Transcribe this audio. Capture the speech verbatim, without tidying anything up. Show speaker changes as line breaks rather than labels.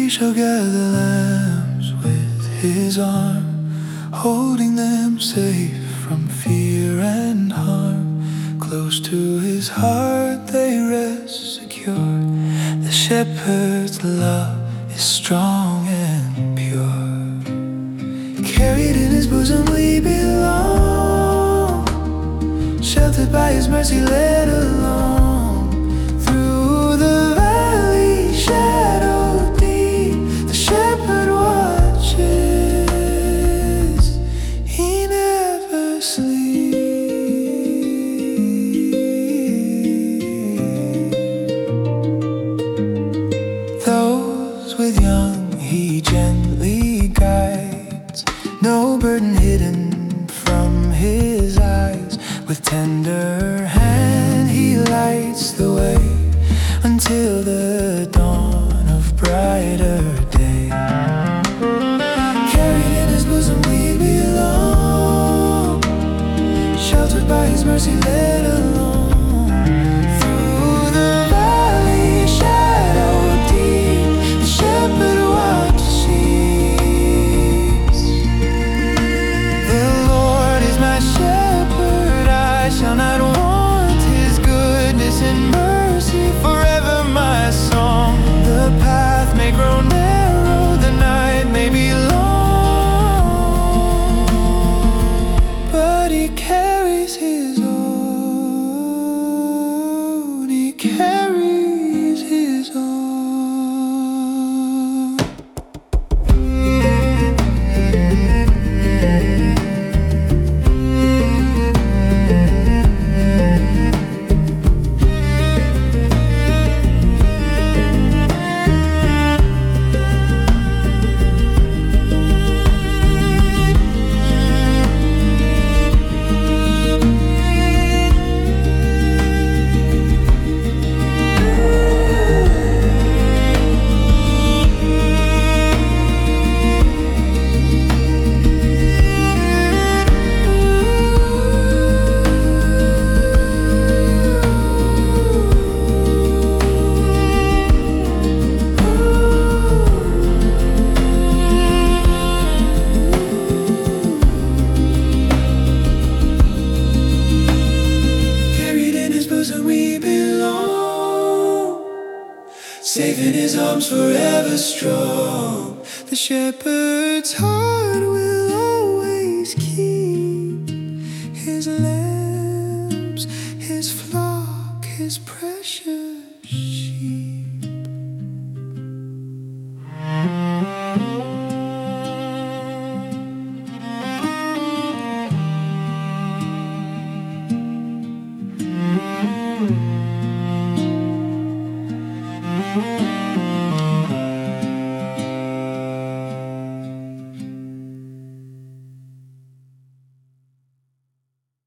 shall gather lambs with his arm, holding them safe from fear and harm. Close to his heart they rest secure. The shepherd's love is strong and pure. Carried in his bosom we belong, sheltered by his mercy, led along. Through the valley shadow deep, the shepherd watches. He never sleeps. Those with young he gently guides, no burden hidden from his eyes. With tender hand he lights the way until the dawn of brighter day. Carried in his bosom we belong, sheltered by his mercy, led along. Through the valley shadow deep, the shepherd watches. The Lord is my shepherd, I shall not want. His goodness and mercy forever my song. The path may grow narrow, the night may be long, but he carries his own, he carries his own. Safe in his arms, forever strong. The shepherd's heart will always keep his lambs, his flock, his precious sheep. Mm-hmm.